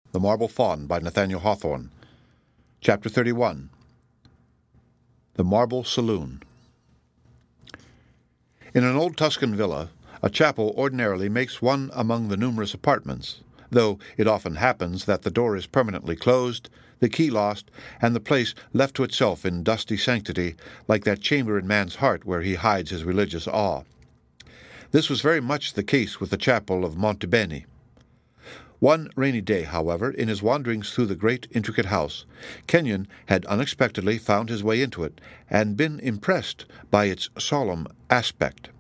The Marble Faun by Nathaniel Hawthorne. Chapter 31. The Marble Saloon. In an old Tuscan villa, a chapel ordinarily makes one among the numerous apartments, though it often happens that the door is permanently closed, the key lost, and the place left to itself in dusty sanctity, like that chamber in man's heart where he hides his religious awe. This was very much the case with the chapel of Monte Beni. One rainy day, however, in his wanderings through the great intricate house, Kenyon had unexpectedly found his way into it, and been impressed by its solemn aspect.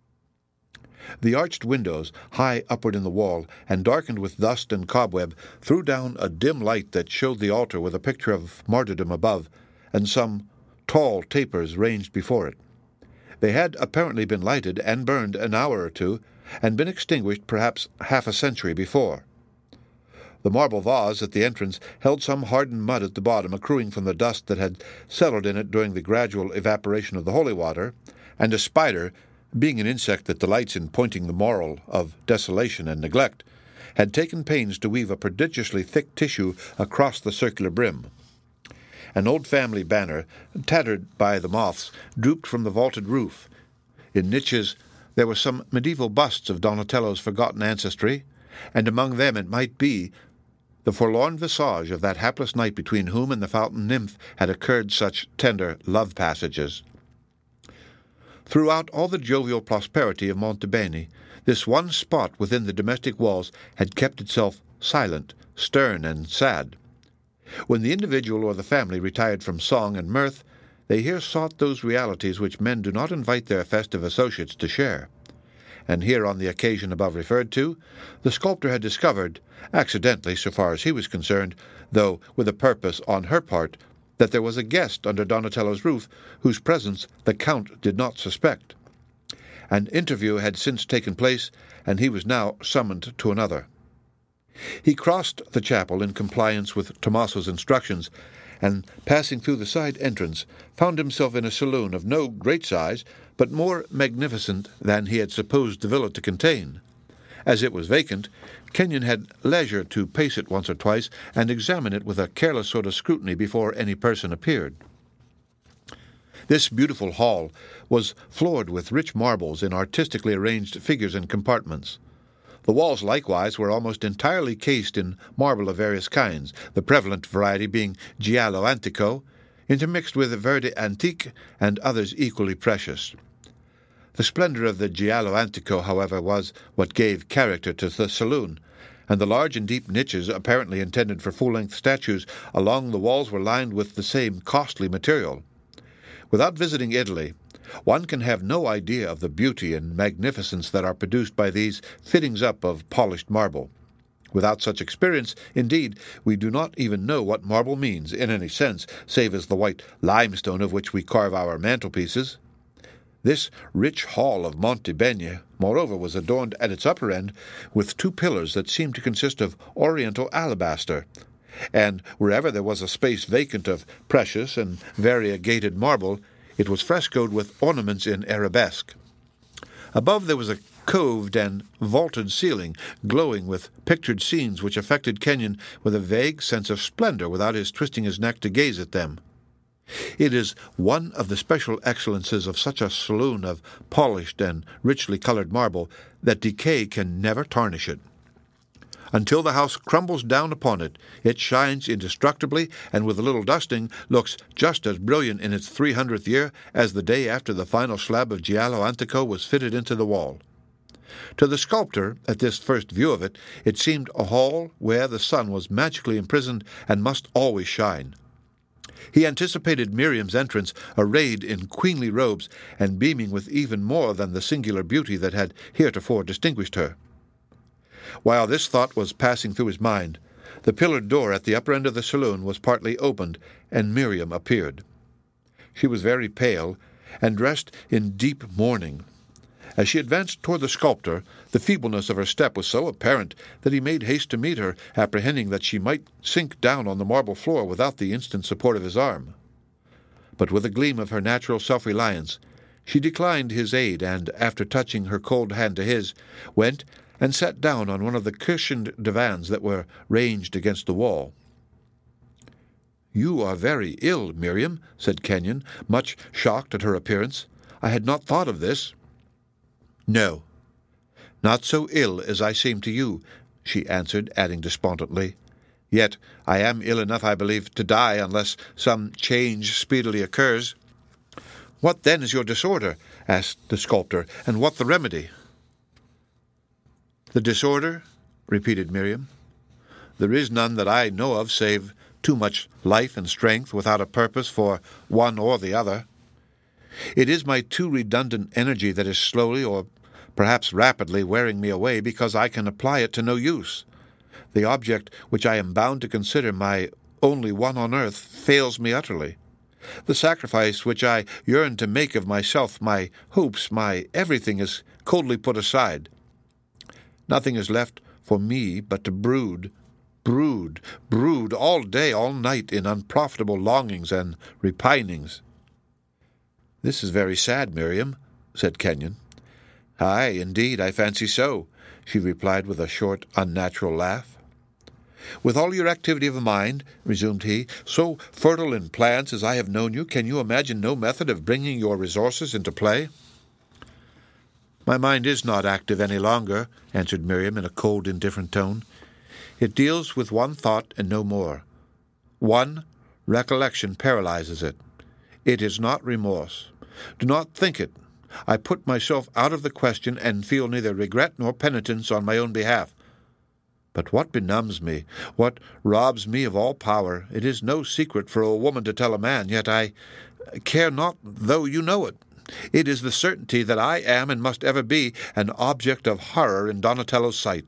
The arched windows, high upward in the wall, and darkened with dust and cobweb, threw down a dim light that showed the altar with a picture of martyrdom above, and some tall tapers ranged before it. They had apparently been lighted and burned an hour or two, and been extinguished perhaps half a century before. The marble vase at the entrance held some hardened mud at the bottom, accruing from the dust that had settled in it during the gradual evaporation of the holy water, and a spider, being an insect that delights in pointing the moral of desolation and neglect, had taken pains to weave a prodigiously thick tissue across the circular brim. An old family banner, tattered by the moths, drooped from the vaulted roof. In niches there were some medieval busts of Donatello's forgotten ancestry, and among them it might be the forlorn visage of that hapless knight between whom and the fountain nymph had occurred such tender love passages. Throughout all the jovial prosperity of Monte Beni, this one spot within the domestic walls had kept itself silent, stern, and sad. When the individual or the family retired from song and mirth, they here sought those realities which men do not invite their festive associates to share. And here, on the occasion above referred to, the sculptor had discovered, accidentally so far as he was concerned, though with a purpose on her part, that there was a guest under Donatello's roof whose presence the Count did not suspect. An interview had since taken place, and he was now summoned to another. He crossed the chapel in compliance with Tomaso's instructions, and, passing through the side entrance, found himself in a saloon of no great size, but more magnificent than he had supposed the villa to contain. As it was vacant, Kenyon had leisure to pace it once or twice, and examine it with a careless sort of scrutiny before any person appeared. This beautiful hall was floored with rich marbles in artistically arranged figures and compartments. The walls, likewise, were almost entirely cased in marble of various kinds, the prevalent variety being giallo antico, intermixed with verde antique and others equally precious. The splendor of the giallo antico, however, was what gave character to the saloon, and the large and deep niches, apparently intended for full-length statues, along the walls were lined with the same costly material. Without visiting Italy, one can have no idea of the beauty and magnificence that are produced by these fittings up of polished marble. Without such experience, indeed, we do not even know what marble means in any sense, save as the white limestone of which we carve our mantelpieces. This rich hall of Monte Beni, moreover, was adorned at its upper end with two pillars that seemed to consist of oriental alabaster, and wherever there was a space vacant of precious and variegated marble, it was frescoed with ornaments in arabesque. Above there was a coved and vaulted ceiling, glowing with pictured scenes which affected Kenyon with a vague sense of splendor without his twisting his neck to gaze at them. It is one of the special excellences of such a saloon of polished and richly colored marble that decay can never tarnish it. Until the house crumbles down upon it, it shines indestructibly, and with a little dusting looks just as brilliant in its 300th year as the day after the final slab of giallo antico was fitted into the wall. To the sculptor, at this first view of it, it seemed a hall where the sun was magically imprisoned and must always shine. He anticipated Miriam's entrance, arrayed in queenly robes, and beaming with even more than the singular beauty that had heretofore distinguished her. While this thought was passing through his mind, the pillared door at the upper end of the saloon was partly opened, and Miriam appeared. She was very pale, and dressed in deep mourning. As she advanced toward the sculptor, the feebleness of her step was so apparent that he made haste to meet her, apprehending that she might sink down on the marble floor without the instant support of his arm. But with a gleam of her natural self-reliance, she declined his aid, and, after touching her cold hand to his, went, and sat down on one of the cushioned divans that were ranged against the wall. "You are very ill, Miriam," said Kenyon, much shocked at her appearance. "I had not thought of this." "No, not so ill as I seem to you," she answered, adding despondently, "Yet I am ill enough, I believe, to die unless some change speedily occurs." "What then is your disorder?" asked the sculptor, "and what the remedy?" "The disorder?" repeated Miriam. "There is none that I know of save too much life and strength without a purpose for one or the other. It is my too redundant energy that is slowly, or perhaps rapidly, wearing me away because I can apply it to no use. The object which I am bound to consider my only one on earth fails me utterly. The sacrifice which I yearn to make of myself, my hopes, my everything, is coldly put aside. Nothing is left for me but to brood all day, all night, in unprofitable longings and repinings." "This is very sad, Miriam," said Kenyon. "Aye, indeed, I fancy so," she replied with a short, unnatural laugh. "With all your activity of mind," resumed he, "so fertile in plans as I have known you, can you imagine no method of bringing your resources into play?" "My mind is not active any longer," answered Miriam in a cold, indifferent tone. "It deals with one thought and no more. One recollection paralyzes it. It is not remorse. Do not think it. I put myself out of the question and feel neither regret nor penitence on my own behalf. But what benumbs me, what robs me of all power, it is no secret for a woman to tell a man, yet I care not though you know it. It is the certainty that I am and must ever be an object of horror in Donatello's sight."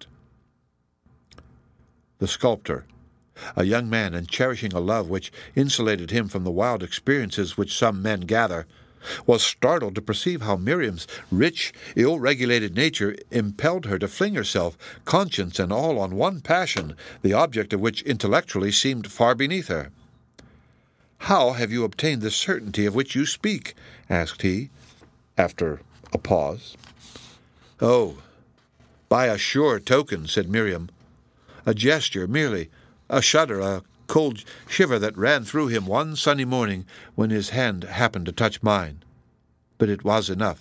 The sculptor, a young man and cherishing a love which insulated him from the wild experiences which some men gather, was startled to perceive how Miriam's rich, ill-regulated nature impelled her to fling herself, conscience and all, on one passion, the object of which intellectually seemed far beneath her. "How have you obtained the certainty of which you speak?" asked he, after a pause. "Oh, by a sure token," said Miriam. "A gesture, merely, a shudder, a cold shiver that ran through him one sunny morning when his hand happened to touch mine. But it was enough."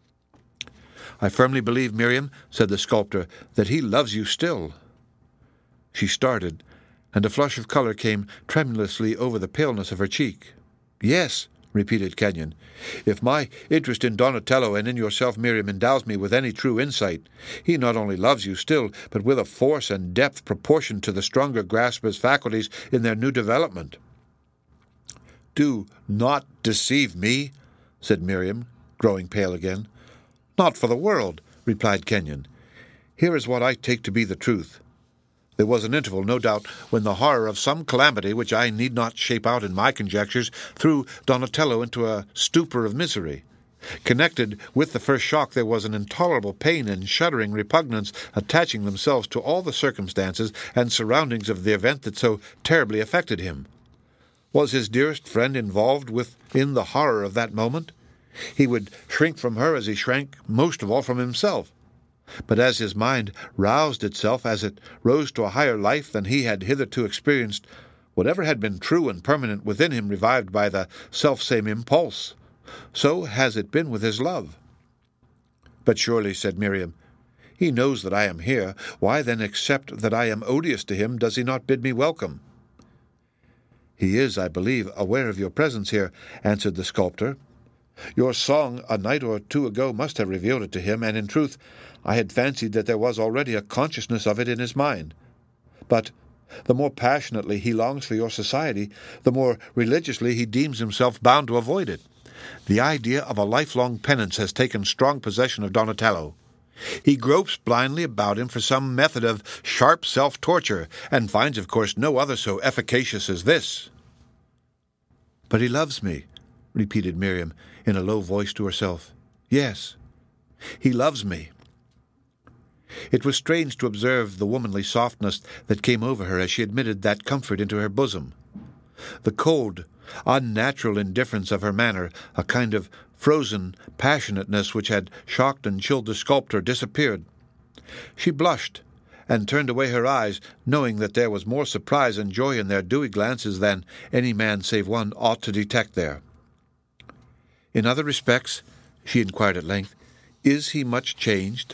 "I firmly believe, Miriam," said the sculptor, "that he loves you still." She started, and a flush of color came tremulously over the paleness of her cheek. "Yes," repeated Kenyon. "If my interest in Donatello and in yourself, Miriam, endows me with any true insight, he not only loves you still, but with a force and depth proportioned to the stronger grasp of his faculties in their new development." "Do not deceive me," said Miriam, growing pale again. "Not for the world," replied Kenyon. "Here is what I take to be the truth. There was an interval, no doubt, when the horror of some calamity, which I need not shape out in my conjectures, threw Donatello into a stupor of misery. Connected with the first shock there was an intolerable pain and shuddering repugnance attaching themselves to all the circumstances and surroundings of the event that so terribly affected him. Was his dearest friend involved within the horror of that moment? He would shrink from her as he shrank most of all from himself. But as his mind roused itself, as it rose to a higher life than he had hitherto experienced, whatever had been true and permanent within him revived by the selfsame impulse. So has it been with his love." "But surely," said Miriam, "he knows that I am here. Why then, except that I am odious to him, does he not bid me welcome?" "He is, I believe, aware of your presence here," answered the sculptor. "Your song a night or two ago must have revealed it to him, and in truth I had fancied that there was already a consciousness of it in his mind. But the more passionately he longs for your society, the more religiously he deems himself bound to avoid it. The idea of a lifelong penance has taken strong possession of Donatello. He gropes blindly about him for some method of sharp self-torture, and finds, of course, no other so efficacious as this." "But he loves me," repeated Miriam in a low voice to herself. "Yes, he loves me." It was strange to observe the womanly softness that came over her as she admitted that comfort into her bosom. The cold, unnatural indifference of her manner, a kind of frozen passionateness which had shocked and chilled the sculptor, disappeared. She blushed, and turned away her eyes, knowing that there was more surprise and joy in their dewy glances than any man save one ought to detect there. "In other respects," she inquired at length, "is he much changed?"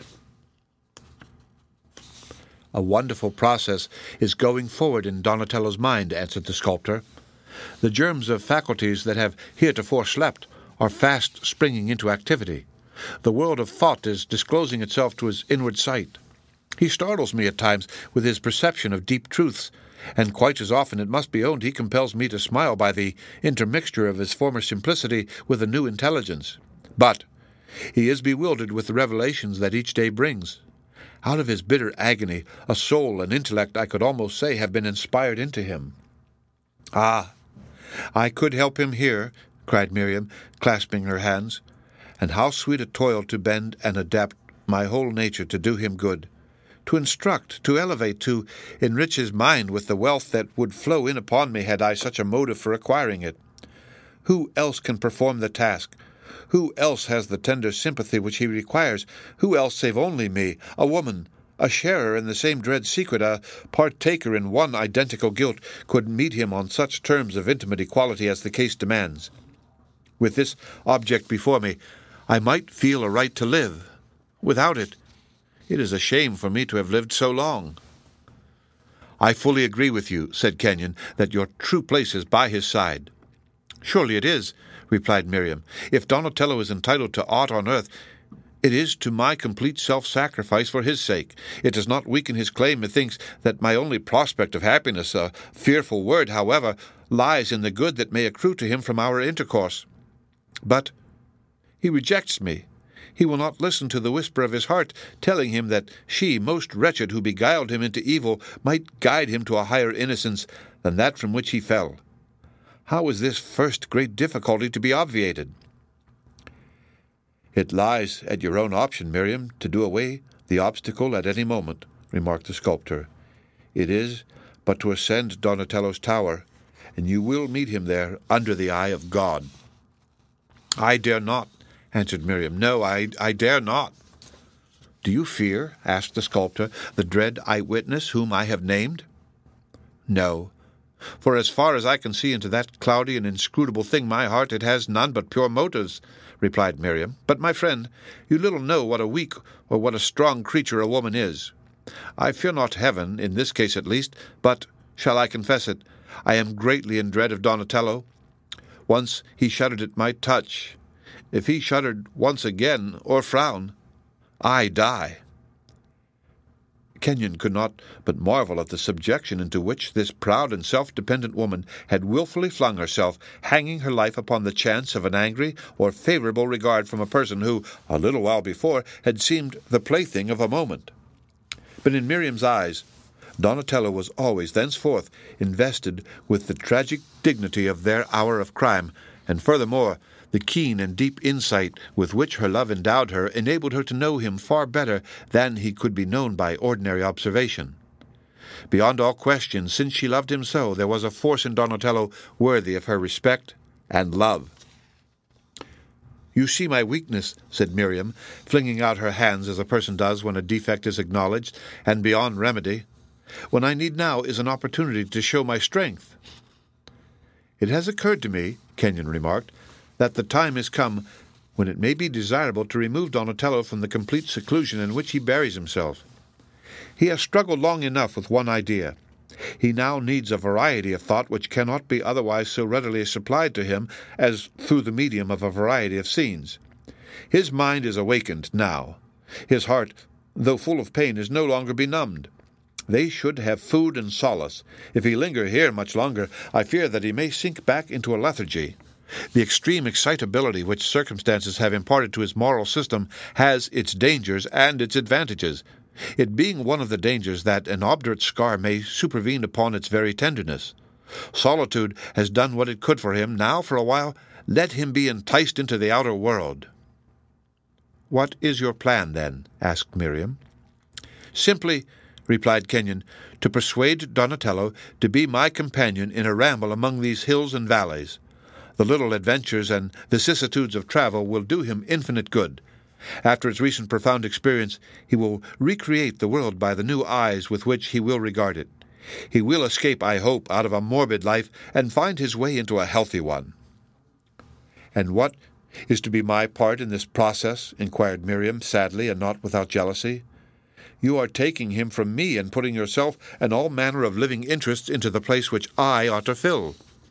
"A wonderful process is going forward in Donatello's mind," answered the sculptor. "The germs of faculties that have heretofore slept are fast springing into activity. The world of thought is disclosing itself to his inward sight. He startles me at times with his perception of deep truths, and quite as often, it must be owned, he compels me to smile by the intermixture of his former simplicity with a new intelligence. But he is bewildered with the revelations that each day brings. Out of his bitter agony, a soul and intellect, I could almost say, have been inspired into him." "Ah, I could help him here," cried Miriam, clasping her hands. "And how sweet a toil to bend and adapt my whole nature to do him good, to instruct, to elevate, to enrich his mind with the wealth that would flow in upon me had I such a motive for acquiring it. Who else can perform the task? Who else has the tender sympathy which he requires? Who else save only me, a woman, a sharer in the same dread secret, a partaker in one identical guilt, could meet him on such terms of intimate equality as the case demands? With this object before me, I might feel a right to live. Without it, it is a shame for me to have lived so long." "I fully agree with you," said Kenyon, "that your true place is by his side." "Surely it is," replied Miriam. "If Donatello is entitled to aught on earth, it is to my complete self-sacrifice for his sake. It does not weaken his claim, methinks, that my only prospect of happiness, a fearful word, however, lies in the good that may accrue to him from our intercourse. But he rejects me. He will not listen to the whisper of his heart, telling him that she, most wretched, who beguiled him into evil, might guide him to a higher innocence than that from which he fell. How is this first great difficulty to be obviated?" "It lies at your own option, Miriam, to do away the obstacle at any moment," remarked the sculptor. "It is but to ascend Donatello's tower, and you will meet him there under the eye of God." "I dare not," answered Miriam. "No, I dare not." "Do you fear," asked the sculptor, "the dread eyewitness whom I have named?" "No. For as far as I can see into that cloudy and inscrutable thing, my heart, it has none but pure motives," replied Miriam. "But, my friend, you little know what a weak or what a strong creature a woman is. I fear not heaven, in this case at least, but, shall I confess it, I am greatly in dread of Donatello. Once he shuddered at my touch. If he shuddered once again, or frown, I die." Kenyon could not but marvel at the subjection into which this proud and self-dependent woman had wilfully flung herself, hanging her life upon the chance of an angry or favorable regard from a person who, a little while before, had seemed the plaything of a moment. But in Miriam's eyes, Donatello was always thenceforth invested with the tragic dignity of their hour of crime, and furthermore, the keen and deep insight with which her love endowed her enabled her to know him far better than he could be known by ordinary observation. Beyond all question, since she loved him so, there was a force in Donatello worthy of her respect and love. "You see my weakness," said Miriam, flinging out her hands as a person does when a defect is acknowledged and beyond remedy. "What I need now is an opportunity to show my strength." "It has occurred to me," Kenyon remarked, "that the time is come when it may be desirable to remove Donatello from the complete seclusion in which he buries himself. He has struggled long enough with one idea. He now needs a variety of thought which cannot be otherwise so readily supplied to him as through the medium of a variety of scenes. His mind is awakened now. His heart, though full of pain, is no longer benumbed. They should have food and solace. If he linger here much longer, I fear that he may sink back into a lethargy. The extreme excitability which circumstances have imparted to his moral system has its dangers and its advantages, it being one of the dangers that an obdurate scar may supervene upon its very tenderness. Solitude has done what it could for him. Now, for a while, let him be enticed into the outer world." "What is your plan, then?" asked Miriam. "Simply," replied Kenyon, "to persuade Donatello to be my companion in a ramble among these hills and valleys. The little adventures and vicissitudes of travel will do him infinite good. After his recent profound experience, he will recreate the world by the new eyes with which he will regard it. He will escape, I hope, out of a morbid life and find his way into a healthy one." "And what is to be my part in this process?" inquired Miriam, sadly and not without jealousy. "You are taking him from me and putting yourself and all manner of living interests into the place which I ought to fill."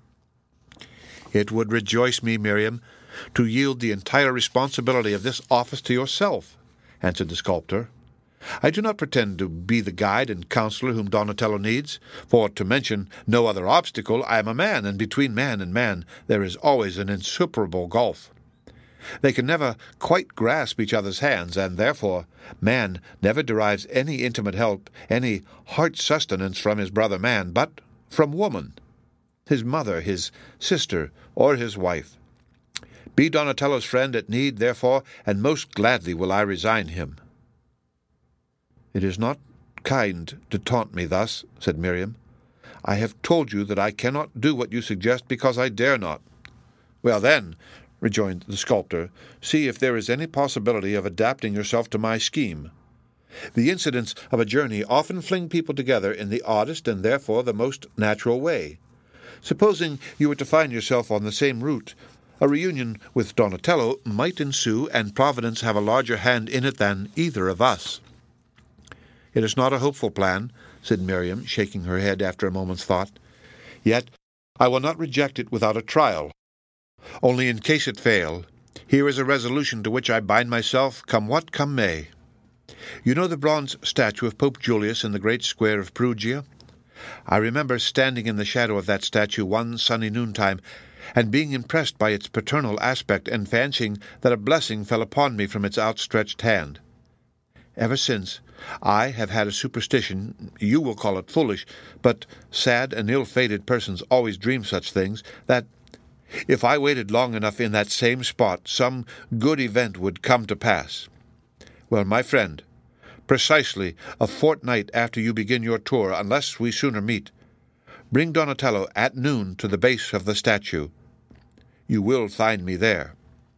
"It would rejoice me, Miriam, to yield the entire responsibility of this office to yourself," answered the sculptor. "I do not pretend to be the guide and counselor whom Donatello needs, for, to mention no other obstacle, I am a man, and between man and man there is always an insuperable gulf. They can never quite grasp each other's hands, and therefore man never derives any intimate help, any heart sustenance from his brother man, but from woman, his mother, his sister, or his wife. Be Donatello's friend at need, therefore, and most gladly will I resign him." "It is not kind to taunt me thus," said Miriam. "I have told you that I cannot do what you suggest because I dare not." "Well, then," rejoined the sculptor, "see if there is any possibility of adapting yourself to my scheme. The incidents of a journey often fling people together in the oddest and therefore the most natural way. Supposing you were to find yourself on the same route, a reunion with Donatello might ensue, and Providence have a larger hand in it than either of us." "It is not a hopeful plan," said Miriam, shaking her head after a moment's thought. "Yet I will not reject it without a trial. Only in case it fail, here is a resolution to which I bind myself, come what come may. You know the bronze statue of Pope Julius in the great square of Perugia? I remember standing in the shadow of that statue one sunny noontime, and being impressed by its paternal aspect, and fancying that a blessing fell upon me from its outstretched hand. Ever since, I have had a superstition, you will call it foolish, but sad and ill-fated persons always dream such things, that if I waited long enough in that same spot, some good event would come to pass. Well, my friend, precisely a fortnight after you begin your tour, unless we sooner meet, bring Donatello at noon to the base of the statue. You will find me there."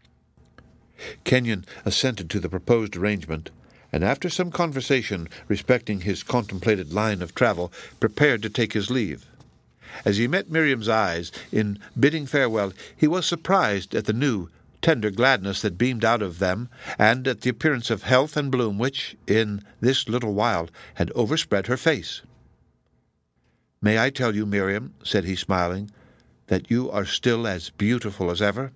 Kenyon assented to the proposed arrangement, and after some conversation respecting his contemplated line of travel, prepared to take his leave. As he met Miriam's eyes in bidding farewell, he was surprised at the new, tender gladness that beamed out of them, and at the appearance of health and bloom which, in this little while, had overspread her face. "May I tell you, Miriam," said he, smiling, "that you are still as beautiful as ever?"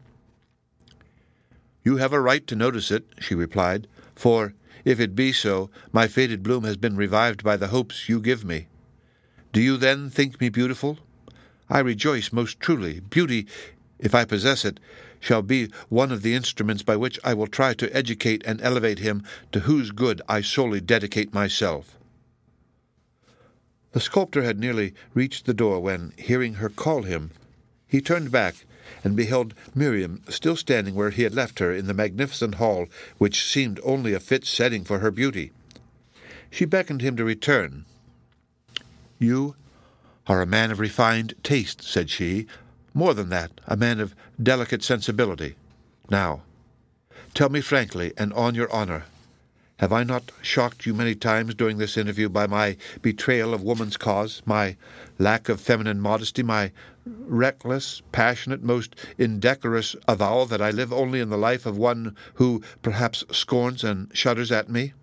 "You have a right to notice it," she replied, "for, if it be so, my faded bloom has been revived by the hopes you give me. Do you then think me beautiful? I rejoice most truly. Beauty, if I possess it, shall be one of the instruments by which I will try to educate and elevate him to whose good I solely dedicate myself." The sculptor had nearly reached the door when, hearing her call him, he turned back and beheld Miriam still standing where he had left her in the magnificent hall, which seemed only a fit setting for her beauty. She beckoned him to return. "You are a man of refined taste," said she. "More than that, a man of delicate sensibility. Now, tell me frankly, and on your honor, have I not shocked you many times during this interview by my betrayal of woman's cause, my lack of feminine modesty, my reckless, passionate, most indecorous avowal that I live only in the life of one who perhaps scorns and shudders at me?"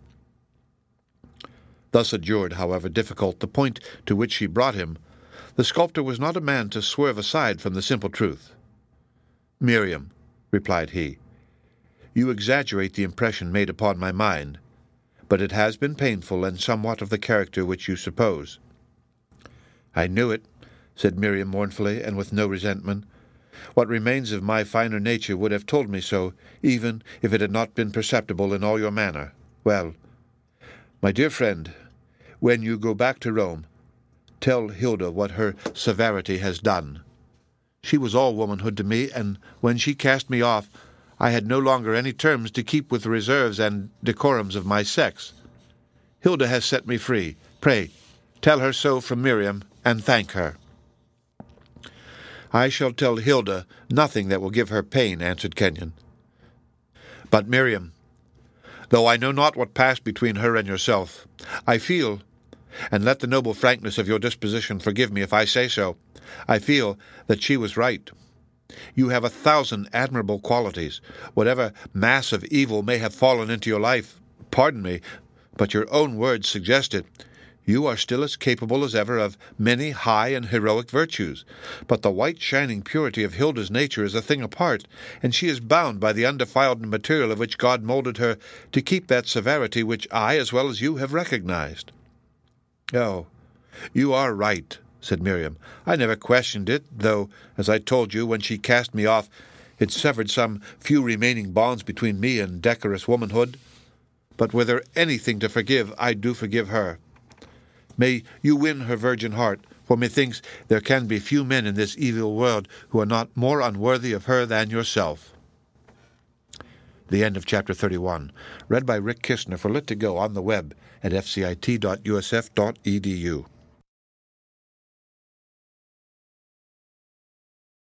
Thus adjured, however difficult the point to which she brought him, the sculptor was not a man to swerve aside from the simple truth. "Miriam," replied he, "you exaggerate the impression made upon my mind, but it has been painful and somewhat of the character which you suppose." "I knew it," said Miriam mournfully, and with no resentment. "What remains of my finer nature would have told me so, even if it had not been perceptible in all your manner. Well, my dear friend, when you go back to Rome, tell Hilda what her severity has done. She was all womanhood to me, and when she cast me off, I had no longer any terms to keep with the reserves and decorums of my sex. Hilda has set me free. Pray, tell her so from Miriam, and thank her." "I shall tell Hilda nothing that will give her pain," answered Kenyon. "But, Miriam, Though I know not what passed between her and yourself, I feel, and let the noble frankness of your disposition forgive me if I say so, I feel that she was right. You have 1,000 admirable qualities. Whatever mass of evil may have fallen into your life, pardon me, but your own words suggest it, you are still as capable as ever of many high and heroic virtues. But the white shining purity of Hilda's nature is a thing apart, and she is bound by the undefiled material of which God molded her to keep that severity which I, as well as you, have recognized. Oh, you are right, said Miriam. I never questioned it, though, as I told you, when she cast me off, it severed some few remaining bonds between me and decorous womanhood. But were there anything to forgive, I do forgive her. May you win her virgin heart, for methinks there can be few men in this evil world who are not more unworthy of her than yourself. The end of Chapter 31, read by Rick Kistner for Lit2Go on the web at fcit.usf.edu.